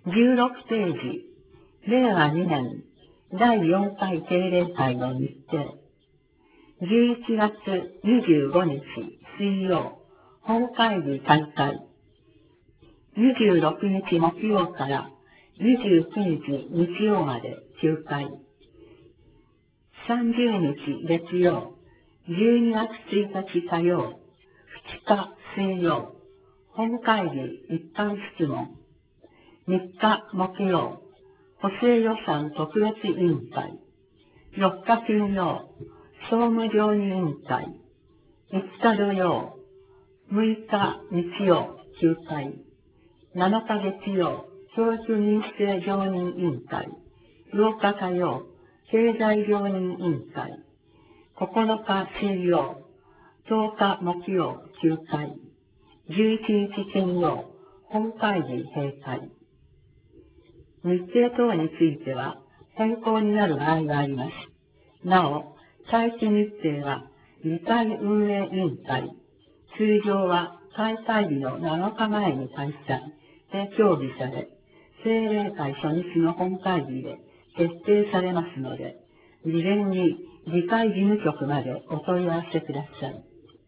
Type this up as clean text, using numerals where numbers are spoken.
16ページ、令和2年第4回定例会の日程。11月25日水曜、本会議開会。26日木曜から29日日曜まで休会。30日月曜、12月1日火曜、2日水曜、本会議一般質問。3日木曜、補正予算特別委員会。4日金曜、総務常任委員会。5日土曜、6日日曜、休会。7日月曜、教育認定常任委員会。8日火曜、経済常任委員会。9日水曜、10日木曜、休会。11日金曜、本会議閉会。日程等については変更になる場合があります。なお、会期日程は議会運営委員会、通常は開会日の7日前に開催で協議され、定例会初日の本会議で決定されますので、事前に議会事務局までお問い合わせください。